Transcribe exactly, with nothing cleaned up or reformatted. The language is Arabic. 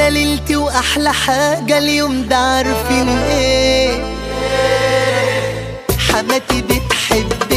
يا ليلتي واحلى حاجة اليوم ده عارفين ايه؟ حماتي بتحب